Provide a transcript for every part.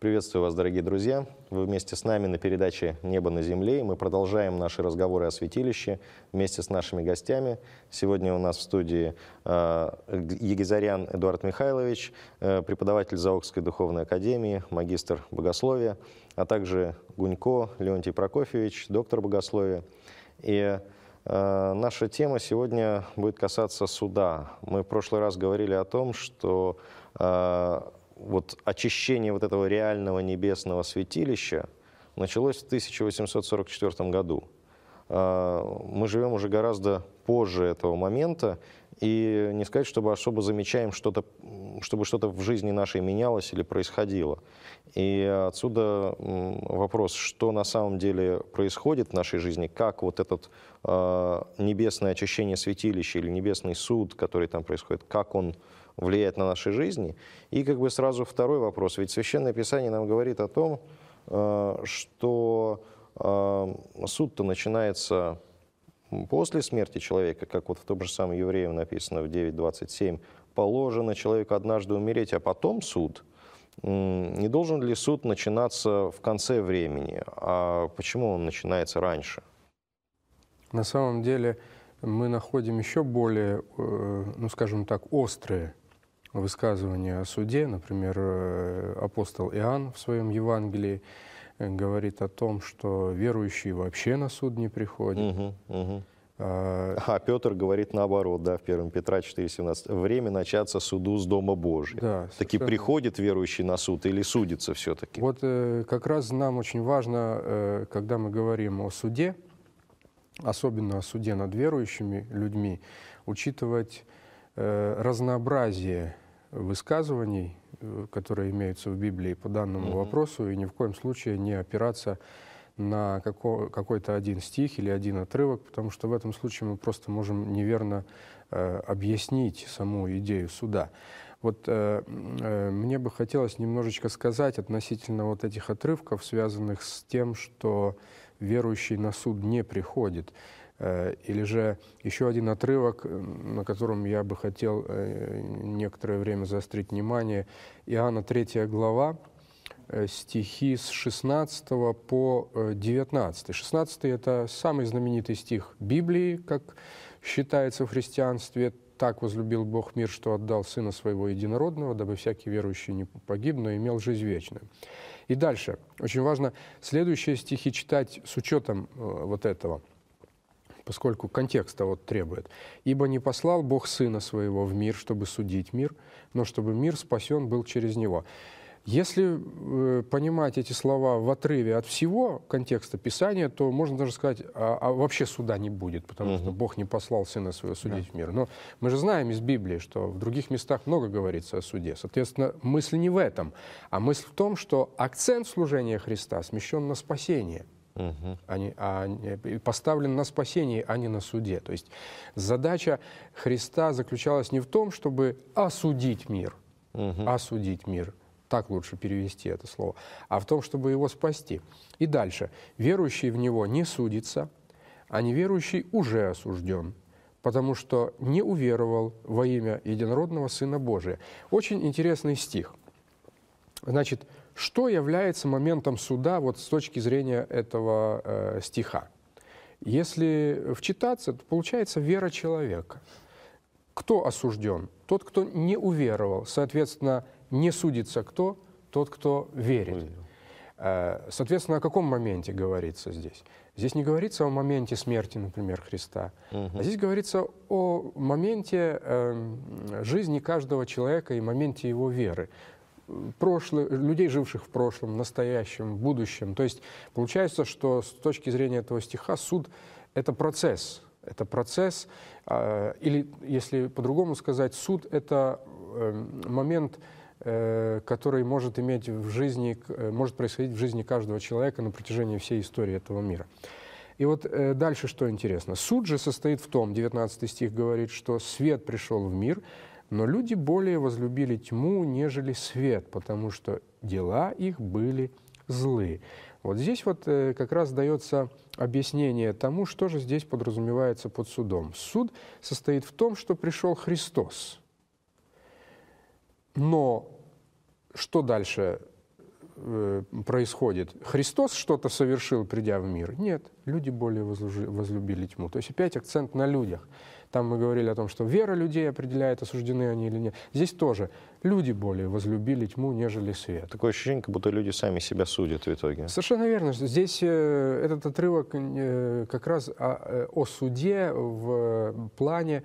Приветствую вас, дорогие друзья. Вы вместе с нами на передаче «Небо на земле». И мы продолжаем наши разговоры о святилище вместе с нашими гостями. Сегодня у нас в студии Егизарян Эдуард Михайлович, преподаватель Заокской духовной академии, магистр богословия, а также Гунько Леонтий Прокофьевич, доктор богословия. И наша тема сегодня будет касаться суда. Мы в прошлый раз говорили о том, что вот очищение вот этого реального небесного святилища началось в 1844 году. Мы живем уже гораздо позже этого момента, и не сказать, чтобы особо замечаем что-то, чтобы что-то в жизни нашей менялось или происходило. И отсюда вопрос, что на самом деле происходит в нашей жизни, как вот этот небесное очищение святилища или небесный суд, который там происходит, как он влияет на наши жизни. И как бы сразу второй вопрос. Ведь Священное Писание нам говорит о том, что суд-то начинается после смерти человека, как вот в том же самом Евреям написано в 9:27, положено человеку однажды умереть, а потом суд. Не должен ли суд начинаться в конце времени? А почему он начинается раньше? На самом деле мы находим еще более, ну скажем так, острые высказывания о суде. Например, апостол Иоанн в своем Евангелии говорит о том, что верующие вообще на суд не приходят. А Петр говорит наоборот, да, в 1 Петра 4:17. Время начаться суду с Дома Божия. Да, таки приходит верующий на суд или судится все-таки? Вот как раз нам очень важно, когда мы говорим о суде, особенно о суде над верующими людьми, учитывать разнообразие высказываний, которые имеются в Библии по данному вопросу, и ни в коем случае не опираться на какой-то один стих или один отрывок, потому что в этом случае мы просто можем неверно объяснить саму идею суда. Вот мне бы хотелось немножечко сказать относительно вот этих отрывков, связанных с тем, что верующий на суд не приходит. Или же еще один отрывок, на котором я бы хотел некоторое время заострить внимание. Иоанна 3 глава, стихи с 16 по 19. 16 — это самый знаменитый стих Библии, как считается в христианстве. «Так возлюбил Бог мир, что отдал Сына Своего Единородного, дабы всякий верующий не погиб, но имел жизнь вечную». И дальше. Очень важно следующие стихи читать с учетом вот этого, поскольку контекста вот требует. «Ибо не послал Бог Сына Своего в мир, чтобы судить мир, но чтобы мир спасен был через Него». Если понимать эти слова в отрыве от всего контекста Писания, то можно даже сказать, а вообще суда не будет, потому что Бог не послал Сына Своего судить в мир. Но мы же знаем из Библии, что в других местах много говорится о суде. Соответственно, мысль не в этом, а мысль в том, что акцент служения Христа смещен на спасение. Поставлен на спасении, а не на суде. То есть задача Христа заключалась не в том, чтобы осудить мир, так лучше перевести это слово, а в том, чтобы его спасти. И дальше. Верующий в него не судится, а неверующий уже осужден, потому что не уверовал во имя Единородного Сына Божия. Очень интересный стих. Значит, что является моментом суда вот с точки зрения этого стиха? Если вчитаться, то получается вера человека. Кто осужден? Тот, кто не уверовал. Соответственно, не судится кто? Тот, кто верит. Соответственно, о каком моменте говорится здесь? Здесь не говорится о моменте смерти, например, Христа, а здесь говорится о моменте жизни каждого человека и моменте его веры. Людей, живших в прошлом, настоящем, будущем. То есть получается, что с точки зрения этого стиха суд — это процесс. Это процесс, или, если по-другому сказать, суд — это момент, который может происходить в жизни каждого человека на протяжении всей истории этого мира. И вот дальше что интересно. Суд же состоит в том, 19 стих говорит, что свет пришел в мир, но люди более возлюбили тьму, нежели свет, потому что дела их были злы. Вот здесь вот как раз дается объяснение тому, что же здесь подразумевается под судом. Суд состоит в том, что пришел Христос. Но что дальше происходит? Христос что-то совершил, придя в мир? Нет, люди более возлюбили тьму. То есть опять акцент на людях. Там мы говорили о том, что вера людей определяет, осуждены они или нет. Здесь тоже люди более возлюбили тьму, нежели свет. Такое ощущение, как будто люди сами себя судят в итоге. Совершенно верно. Здесь этот отрывок как раз о суде в плане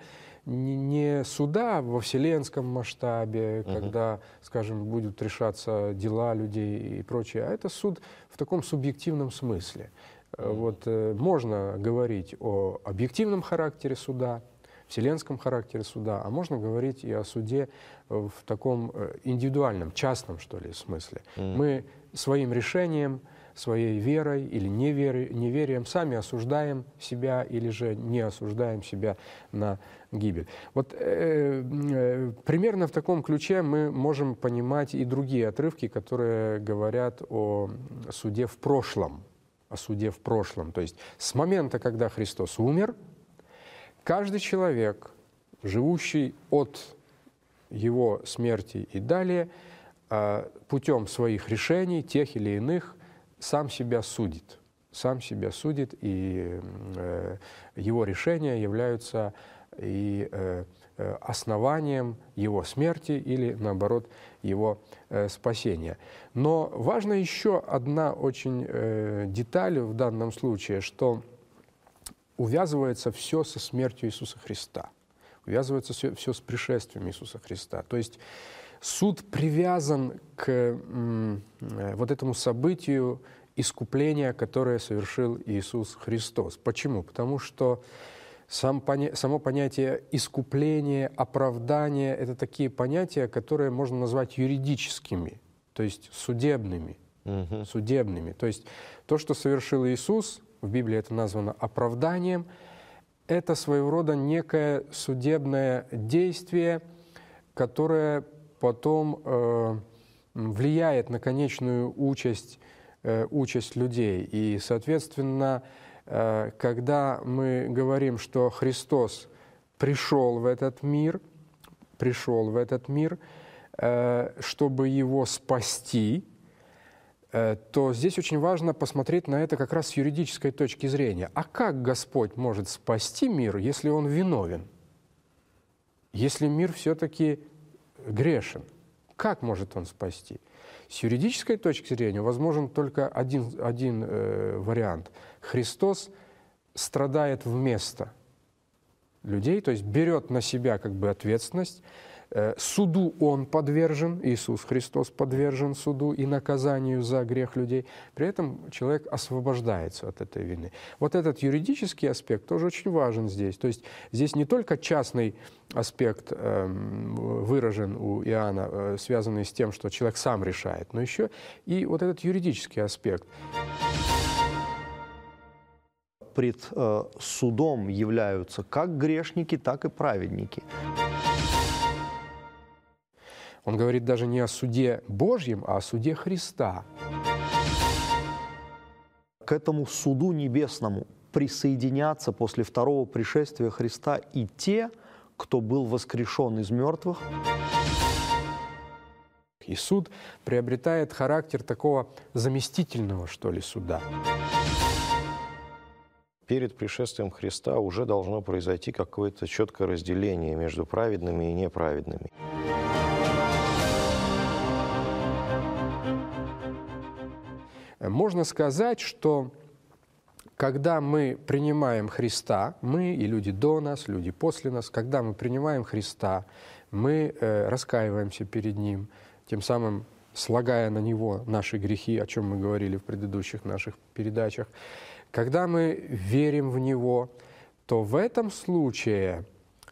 не суда во вселенском масштабе, когда, скажем, будут решаться дела людей и прочее, а это суд в таком субъективном смысле. Вот можно говорить о объективном характере суда, вселенском характере суда, а можно говорить и о суде в таком индивидуальном, частном, что ли, смысле. Мы своим решением, своей верой или неверием сами осуждаем себя или же не осуждаем себя на гибель. Вот примерно в таком ключе мы можем понимать и другие отрывки, которые говорят о суде в прошлом. О суде в прошлом. То есть с момента, когда Христос умер, каждый человек, живущий от его смерти и далее, путем своих решений, тех или иных, сам себя судит. Сам себя судит, и его решения являются и основанием его смерти или, наоборот, его спасения. Но важна еще одна очень деталь в данном случае, что увязывается все со смертью Иисуса Христа, увязывается все с пришествием Иисуса Христа. То есть суд привязан к вот этому событию искупления, которое совершил Иисус Христос. Почему? Потому что само понятие искупления, оправдания — это такие понятия, которые можно назвать юридическими, то есть судебными. Судебными. То есть то, что совершил Иисус, в Библии это названо оправданием, это своего рода некое судебное действие, которое потом влияет на конечную участь людей. И, соответственно, когда мы говорим, что Христос пришел в этот мир, чтобы его спасти, то здесь очень важно посмотреть на это как раз с юридической точки зрения. А как Господь может спасти мир, если он виновен? Если мир все-таки грешен? Как может он спасти? С юридической точки зрения возможен только один вариант. Христос страдает вместо людей, то есть берет на себя как бы ответственность. Суду он подвержен, Иисус Христос подвержен суду и наказанию за грех людей. При этом человек освобождается от этой вины. Вот этот юридический аспект тоже очень важен здесь. То есть здесь не только частный аспект выражен у Иоанна, связанный с тем, что человек сам решает, но еще и вот этот юридический аспект. Пред судом являются как грешники, так и праведники. Он говорит даже не о суде Божьем, а о суде Христа. К этому суду небесному присоединятся после второго пришествия Христа и те, кто был воскрешен из мертвых. И суд приобретает характер такого заместительного, что ли, суда. Перед пришествием Христа уже должно произойти какое-то четкое разделение между праведными и неправедными. Можно сказать, что когда мы принимаем Христа, мы и люди до нас, люди после нас, когда мы принимаем Христа, мы раскаиваемся перед Ним, тем самым слагая на Него наши грехи, о чем мы говорили в предыдущих наших передачах. Когда мы верим в Него, то в этом случае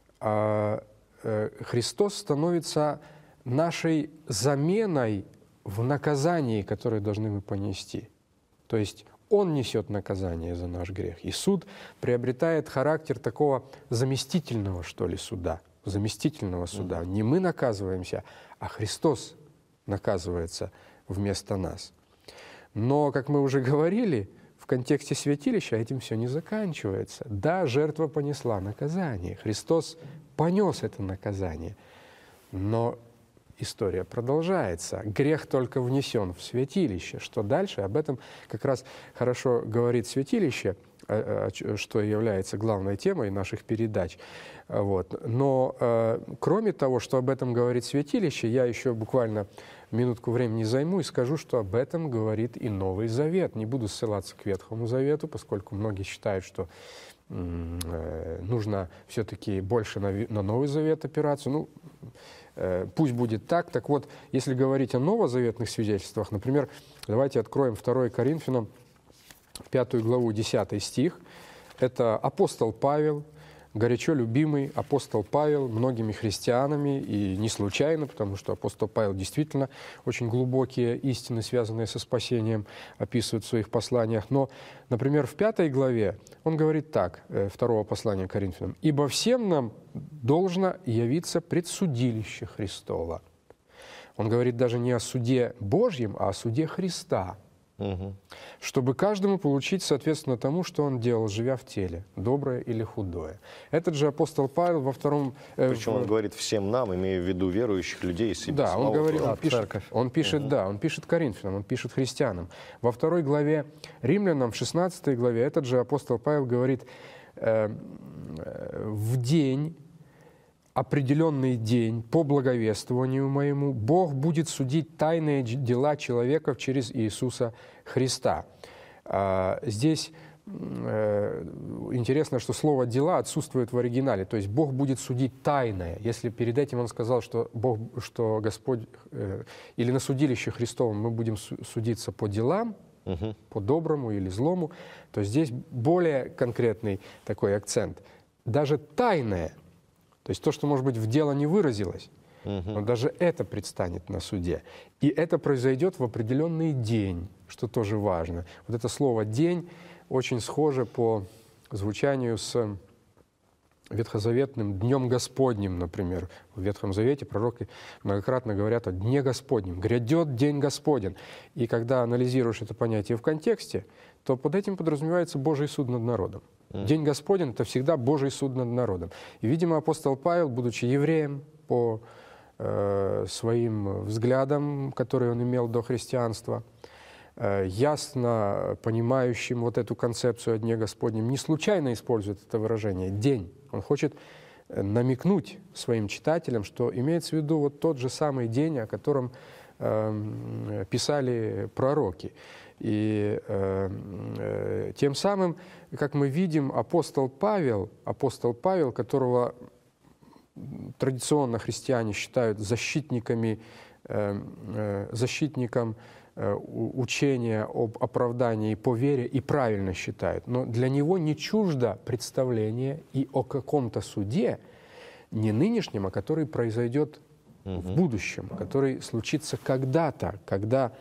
Христос становится нашей заменой в наказании, которое должны мы понести. То есть Он несет наказание за наш грех. И суд приобретает характер такого заместительного, что ли, суда. Заместительного суда. Не мы наказываемся, а Христос наказывается вместо нас. Но, как мы уже говорили, в контексте святилища этим все не заканчивается. Да, жертва понесла наказание. Христос понес это наказание. Но история продолжается. Грех только внесен в святилище. Что дальше? Об этом как раз хорошо говорит святилище, что является главной темой наших передач. Вот. Но кроме того, что об этом говорит святилище, я еще буквально минутку времени займу и скажу, что об этом говорит и Новый Завет. Не буду ссылаться к Ветхому Завету, поскольку многие считают, что нужно все-таки больше на Новый Завет опираться. Ну, пусть будет так. Так вот, если говорить о новозаветных свидетельствах, например, давайте откроем 2 Коринфянам, 5 главу, 10 стих. Это апостол Павел, горячо любимый апостол Павел многими христианами, и не случайно, потому что апостол Павел действительно очень глубокие истины, связанные со спасением, описывает в своих посланиях. Но, например, в 5 главе он говорит так, 2 послания к Коринфянам: «Ибо всем нам должно явиться предсудилище Христово». Он говорит даже не о суде Божьем, а о суде Христа. Чтобы каждому получить соответственно тому, что он делал, живя в теле, доброе или худое. Этот же апостол Павел во втором... Причем он говорит всем нам, имея в виду верующих людей, себе. Да, он говорит, он пишет Коринфянам, он пишет христианам. Во 2 главе Римлянам, в 16 главе, этот же апостол Павел говорит: «В день, определенный день, по благовествованию моему, Бог будет судить тайные дела человеков через Иисуса Христа». Здесь интересно, что слово «дела» отсутствует в оригинале, то есть Бог будет судить тайное. Если перед этим он сказал, что Господь, или на судилище Христовом мы будем судиться по делам, по доброму или злому, то здесь более конкретный такой акцент. Даже тайное, то есть то, что, может быть, в дело не выразилось, но даже это предстанет на суде. И это произойдет в определенный день, что тоже важно. Вот это слово «день» очень схоже по звучанию с ветхозаветным Днем Господним, например. В Ветхом Завете пророки многократно говорят о Дне Господнем. «Грядет день Господень». И когда анализируешь это понятие в контексте, то под этим подразумевается Божий суд над народом. День Господень — это всегда Божий суд над народом. И, видимо, апостол Павел, будучи евреем по своим взглядам, которые он имел до христианства, ясно понимающим вот эту концепцию о Дне Господнем, не случайно использует это выражение «день». Он хочет намекнуть своим читателям, что имеется в виду вот тот же самый день, о котором писали пророки. И тем самым, как мы видим, апостол Павел, которого традиционно христиане считают защитником учения об оправдании по вере, и правильно считают. Но для него не чуждо представление и о каком-то суде, не нынешнем, а который произойдет в будущем, который случится когда-то, когда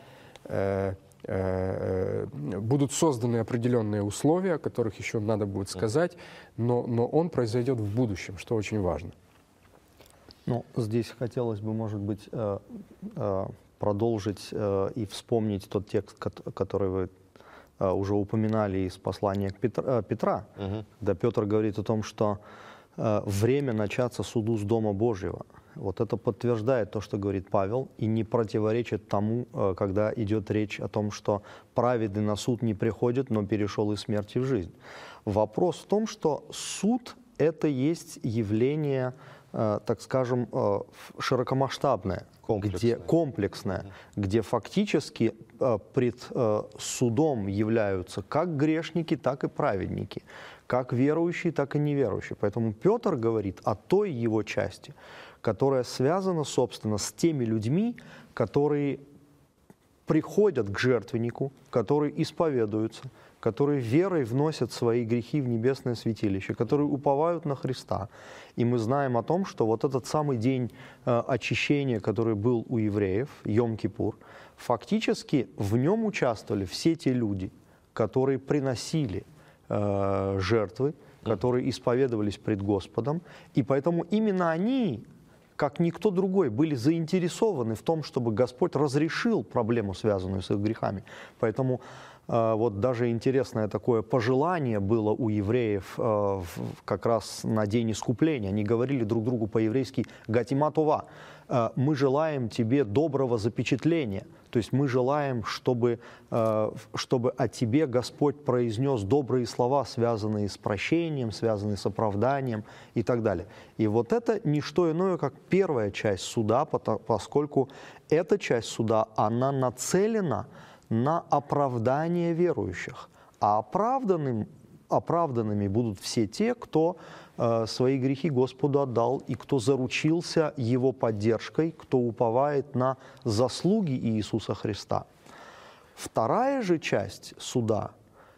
будут созданы определенные условия, о которых еще надо будет сказать, но он произойдет в будущем, что очень важно. Ну, здесь хотелось бы, может быть, продолжить и вспомнить тот текст, который вы уже упоминали из послания Петра, когда Петр говорит о том, что время начаться суду с Дома Божьего. Вот это подтверждает то, что говорит Павел, и не противоречит тому, когда идет речь о том, что праведный на суд не приходит, но перешел из смерти в жизнь. Вопрос в том, что суд — это есть явление, так скажем, широкомасштабное, комплексное, где фактически пред судом являются как грешники, так и праведники, как верующие, так и неверующие. Поэтому Петр говорит о той его части, которая связана, собственно, с теми людьми, которые приходят к жертвеннику, которые исповедуются, которые верой вносят свои грехи в небесное святилище, которые уповают на Христа. И мы знаем о том, что вот этот самый день очищения, который был у евреев, Йом-Кипур, фактически в нем участвовали все те люди, которые приносили жертвы, которые исповедовались пред Господом. И поэтому именно они, как никто другой, были заинтересованы в том, чтобы Господь разрешил проблему, связанную с их грехами. Поэтому вот даже интересное такое пожелание было у евреев как раз на день искупления. Они говорили друг другу по-еврейски «Гатима това», мы желаем тебе доброго запечатления. То есть мы желаем, чтобы о тебе Господь произнес добрые слова, связанные с прощением, связанные с оправданием и так далее. И вот это не что иное, как первая часть суда, поскольку эта часть суда, она нацелена на оправдание верующих. А оправданными будут все те, кто свои грехи Господу отдал, и кто заручился Его поддержкой, кто уповает на заслуги Иисуса Христа. Вторая же часть суда,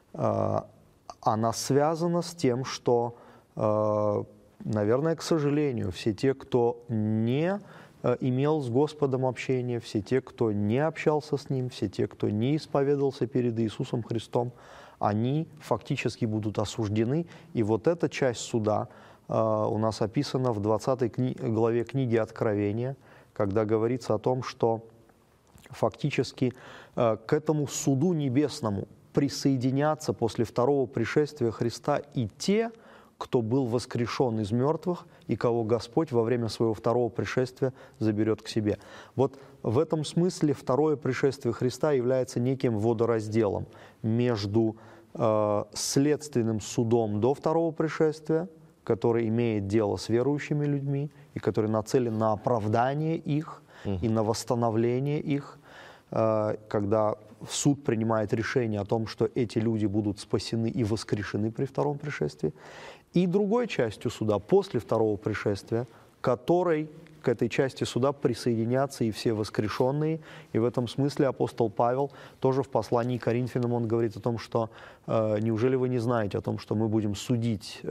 она связана с тем, что, наверное, к сожалению, все те, кто не имел с Господом общение, все те, кто не общался с Ним, все те, кто не исповедовался перед Иисусом Христом, они фактически будут осуждены. И вот эта часть суда у нас описана в 20 главе книги Откровения, когда говорится о том, что фактически к этому суду небесному присоединятся после второго пришествия Христа и те, кто был воскрешен из мертвых и кого Господь во время своего второго пришествия заберет к себе. Вот в этом смысле второе пришествие Христа является неким водоразделом между следственным судом до второго пришествия, который имеет дело с верующими людьми и который нацелен на оправдание их и на восстановление их, когда суд принимает решение о том, что эти люди будут спасены и воскрешены при втором пришествии, и другой частью суда после второго пришествия, которой к этой части суда присоединятся и все воскрешенные. И в этом смысле апостол Павел тоже в послании к Коринфянам, он говорит о том, что неужели вы не знаете о том, что мы будем судить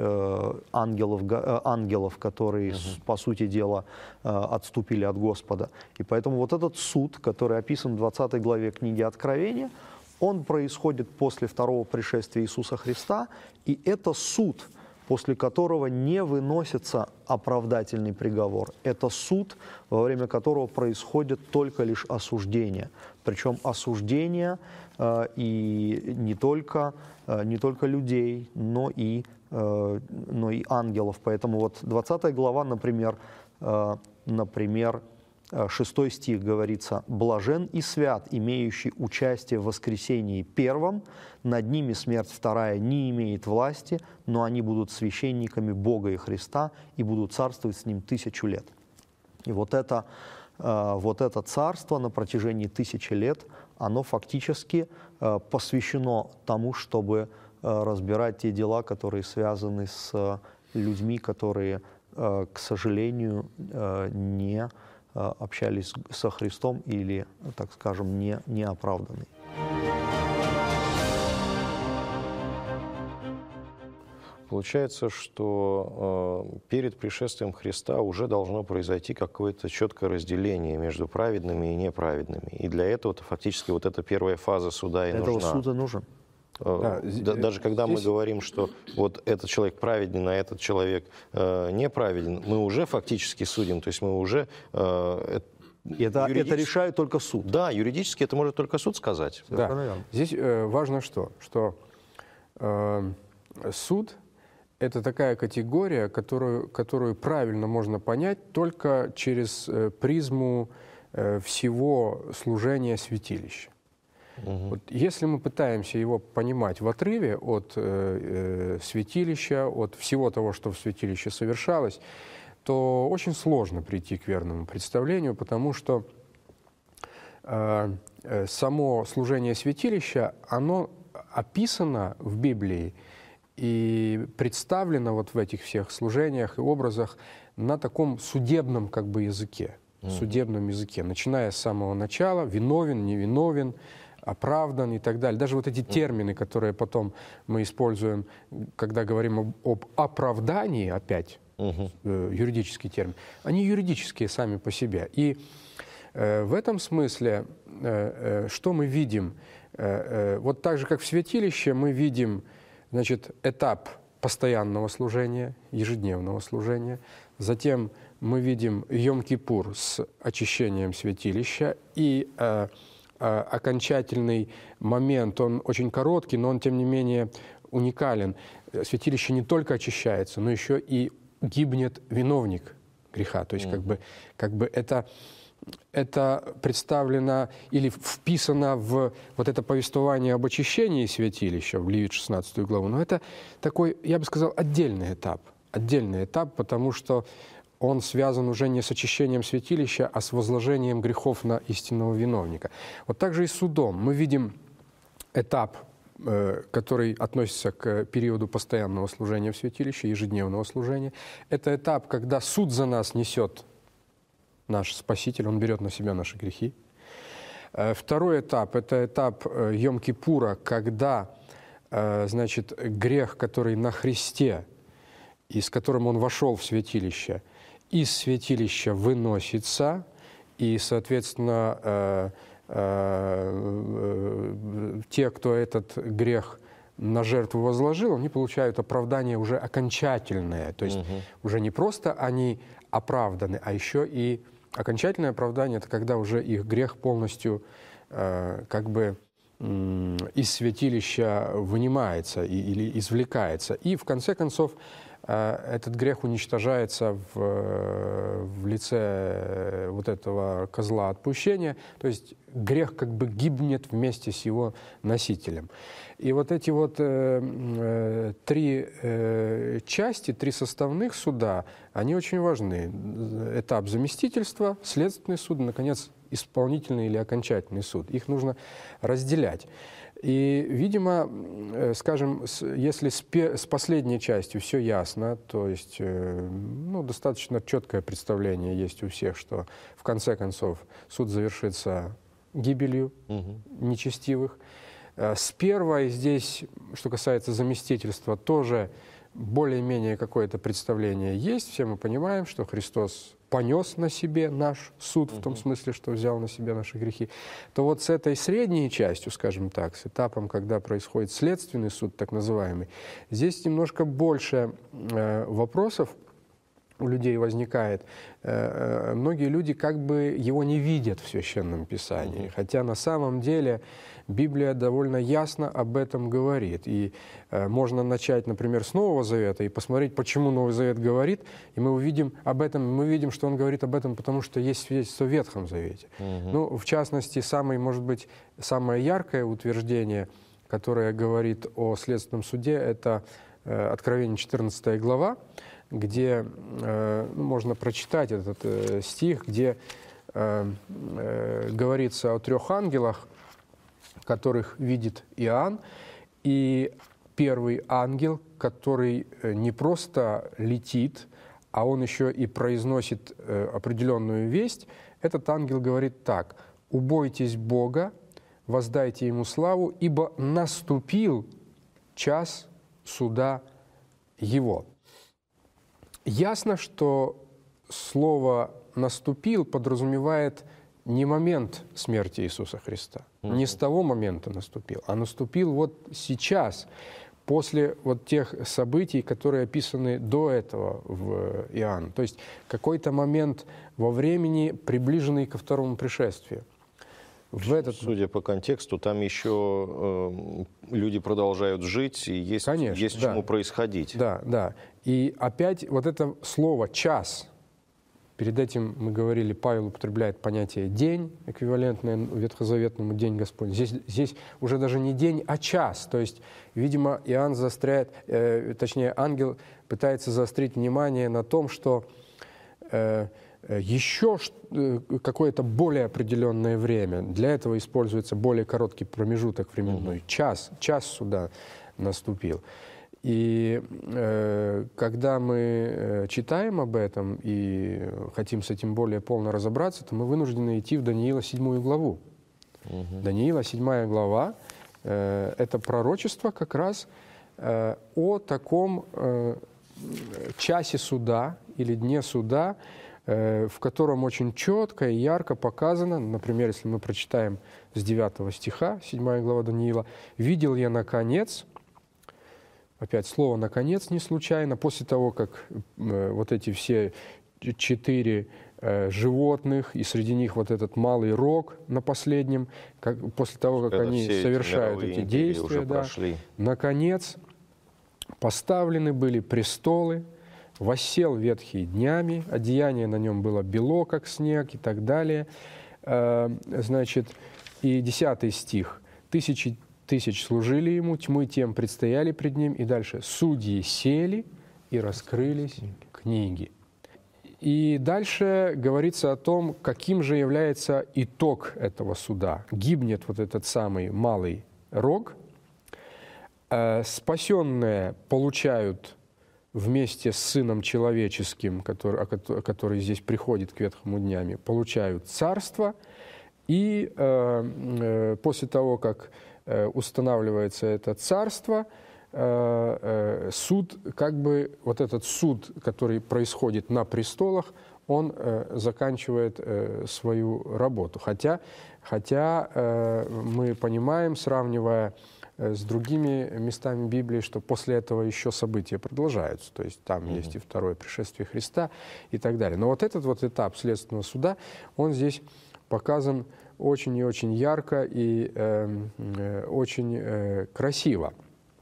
ангелов, которые, по сути дела, отступили от Господа. И поэтому вот этот суд, который описан в 20 главе книги Откровения, он происходит после второго пришествия Иисуса Христа, и это суд, после которого не выносится оправдательный приговор. Это суд, во время которого происходит только лишь осуждение. Причем осуждение и не только людей, но и ангелов. Поэтому вот 20 глава, например, 6 стих говорится: «Блажен и свят, имеющий участие в воскресении первом, над ними смерть вторая не имеет власти, но они будут священниками Бога и Христа и будут царствовать с Ним 1000 лет». И вот это царство на протяжении 1000 лет, оно фактически посвящено тому, чтобы разбирать те дела, которые связаны с людьми, которые, к сожалению, не общались со Христом или, так скажем, не оправданы. Получается, что перед пришествием Христа уже должно произойти какое-то четкое разделение между праведными и неправедными. И для этого-то фактически вот эта первая фаза суда и нужна. Этого суда нужен. Даже когда мы говорим, что вот этот человек праведен, а этот человек неправеден, мы уже фактически судим, то есть мы уже... Это решает только суд. Да, юридически это может только суд сказать. Да. Здесь важно что суд — это такая категория, которую правильно можно понять только через призму всего служения святилища. Вот если мы пытаемся его понимать в отрыве от святилища, от всего того, что в святилище совершалось, то очень сложно прийти к верному представлению, потому что само служение святилища, оно описано в Библии и представлено вот в этих всех служениях и образах на таком судебном как бы языке, судебном языке, начиная с самого начала: виновен, невиновен, оправдан и так далее. Даже вот эти термины, которые потом мы используем, когда говорим об оправдании, опять юридический термин, они юридические сами по себе. И в этом смысле что мы видим? Вот так же, как в святилище, мы видим, значит, этап постоянного служения, ежедневного служения. Затем мы видим Йом-Кипур с очищением святилища и окончательный момент, он очень короткий, но он, тем не менее, уникален. Святилище не только очищается, но еще и гибнет виновник греха. То есть как бы это представлено или вписано в вот это повествование об очищении святилища в Левит 16 главу. Но это такой, я бы сказал, отдельный этап, потому что он связан уже не с очищением святилища, а с возложением грехов на истинного виновника. Вот так же и с судом. Мы видим этап, который относится к периоду постоянного служения в святилище, ежедневного служения. Это этап, когда суд за нас несет наш Спаситель, Он берет на себя наши грехи. Второй этап – это этап Йом-Кипура, когда, значит, грех, который на Христе, и с которым Он вошел в святилище, из святилища выносится, и, соответственно, те, кто этот грех на жертву возложил, они получают оправдание уже окончательное. То есть уже не просто они оправданы, а еще и окончательное оправдание – это когда уже их грех полностью как бы из святилища вынимается или извлекается. И в конце концов этот грех уничтожается в лице вот этого козла отпущения, то есть грех как бы гибнет вместе с его носителем. И вот эти вот три части, три составных суда, они очень важны. Этап заместительства, следственный суд, и, наконец, исполнительный или окончательный суд. Их нужно разделять. И, видимо, скажем, если с последней частью все ясно, то есть достаточно четкое представление есть у всех, что в конце концов суд завершится гибелью нечестивых. С первой здесь, что касается заместительства, тоже более-менее какое-то представление есть. Все мы понимаем, что Христос понес на себе наш суд, в том смысле, что взял на себя наши грехи, то вот с этой средней частью, скажем так, с этапом, когда происходит следственный суд, так называемый, здесь немножко больше вопросов у людей возникает. Многие люди как бы его не видят в Священном Писании, хотя на самом деле Библия довольно ясно об этом говорит. И можно начать, например, с Нового Завета и посмотреть, почему Новый Завет говорит, и мы увидим об этом, мы видим, что он говорит об этом, потому что есть свидетельство в Ветхом Завете. Ну, в частности, может быть, самое яркое утверждение, которое говорит о следственном суде, это Откровение 14 глава, где можно прочитать этот стих, где говорится о 3 ангелах, которых видит Иоанн, и первый ангел, который не просто летит, а он еще и произносит определенную весть, этот ангел говорит так: «Убойтесь Бога, воздайте Ему славу, ибо наступил час суда Его». Ясно, что слово «наступил» подразумевает не момент смерти Иисуса Христа, не с того момента наступил, а наступил вот сейчас, после вот тех событий, которые описаны до этого в Иоанне. То есть какой-то момент во времени, приближенный ко второму пришествию. Судя по контексту, там еще люди продолжают жить, и есть, конечно, есть чему происходить. Да, да. И опять вот это слово «час». Перед этим мы говорили, Павел употребляет понятие «день», эквивалентное ветхозаветному «день Господень». Здесь уже даже не день, а час. То есть, видимо, Иоанн заостряет, точнее, ангел пытается заострить внимание на том, что еще какое-то более определенное время. Для этого используется более короткий промежуток временной. Час суда наступил. И когда мы читаем об этом и хотим с этим более полно разобраться, то мы вынуждены идти в Даниила 7 главу. Даниила 7 глава – это пророчество как раз о таком часе суда или дне суда, в котором очень четко и ярко показано, например, если мы прочитаем с 9 стиха, 7 глава Даниила, «Видел я, наконец». Опять слово «наконец» не случайно. После того, как вот эти все 4 животных, и среди них вот этот малый рог на последнем, после того, как они совершают эти действия, да, наконец поставлены были престолы, воссел ветхий днями, одеяние на нем было бело, как снег, и так далее. Значит, и 10 стих. Тысячи тысяч служили ему, тьмы тем предстояли пред ним, и дальше. Судьи сели, и раскрылись книги. И дальше говорится о том, каким же является итог этого суда. Гибнет вот этот самый малый рог, спасенные получают вместе с Сыном Человеческим, который здесь приходит к ветхому днями, получают царство, и после того, как устанавливается это царство, суд, как бы вот этот суд, который происходит на престолах, он заканчивает свою работу. Хотя мы понимаем, сравнивая с другими местами Библии, что после этого еще события продолжаются. То есть там есть и второе пришествие Христа и так далее. Но вот этот вот этап следственного суда, он здесь показан очень и очень ярко и очень красиво.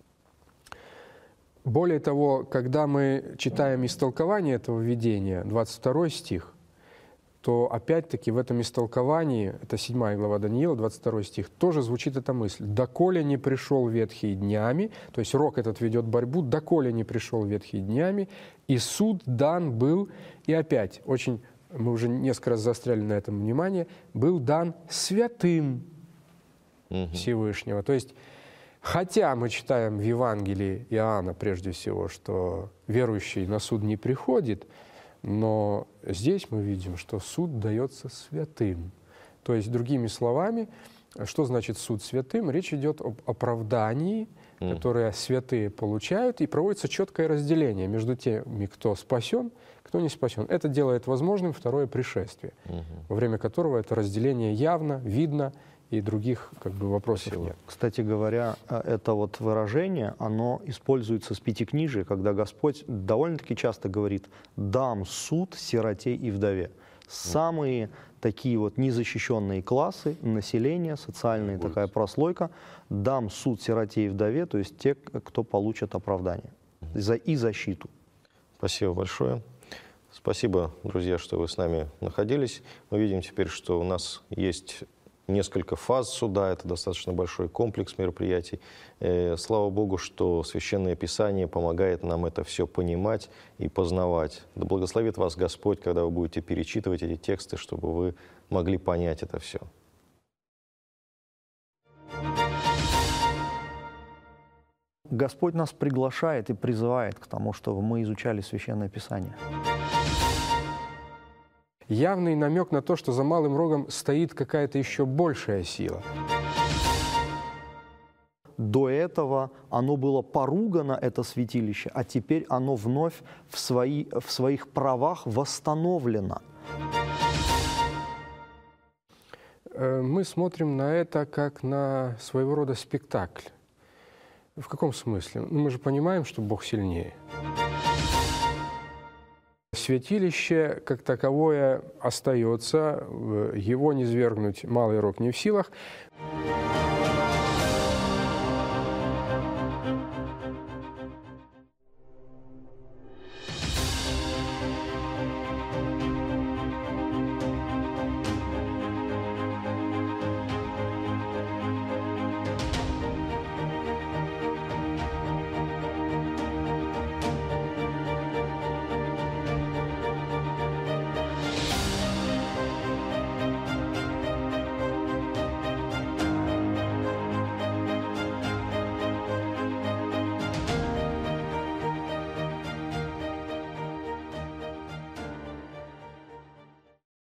Более того, когда мы читаем истолкование этого видения, 22 стих, то опять-таки в этом истолковании, это 7 глава Даниила, 22 стих, тоже звучит эта мысль. «Доколе не пришел ветхий днями», то есть рог этот ведет борьбу, «доколе не пришел ветхий днями, и суд дан был», и опять, очень, мы уже несколько раз заостряли на этом внимание, «был дан святым Всевышнего». То есть, хотя мы читаем в Евангелии Иоанна, прежде всего, что верующий на суд не приходит, но здесь мы видим, что суд дается святым. То есть, другими словами, что значит суд святым? Речь идет об оправдании, которое святые получают, и проводится четкое разделение между теми, кто спасен, кто не спасен. Это делает возможным второе пришествие, во время которого это разделение явно, видно, и других как бы вопросов нет. Кстати говоря, это вот выражение, оно используется с Пятикнижия, когда Господь довольно-таки часто говорит: «Дам суд сироте и вдове». Самые такие вот незащищенные классы населения, социальная такая прослойка, «дам суд сироте и вдове», то есть те, кто получат оправдание и защиту. Спасибо большое. Спасибо, друзья, что вы с нами находились. Мы видим теперь, что у нас есть несколько фаз суда, это достаточно большой комплекс мероприятий. Слава Богу, что Священное Писание помогает нам это все понимать и познавать. Да благословит вас Господь, когда вы будете перечитывать эти тексты, чтобы вы могли понять это все. Господь нас приглашает и призывает к тому, чтобы мы изучали Священное Писание. Явный намек на то, что за малым рогом стоит какая-то еще большая сила. До этого оно было поругано, это святилище, а теперь оно вновь в своих правах восстановлено. Мы смотрим на это как на своего рода спектакль. В каком смысле? Мы же понимаем, что Бог сильнее. Святилище, как таковое, остается, его низвергнуть малый рог не в силах.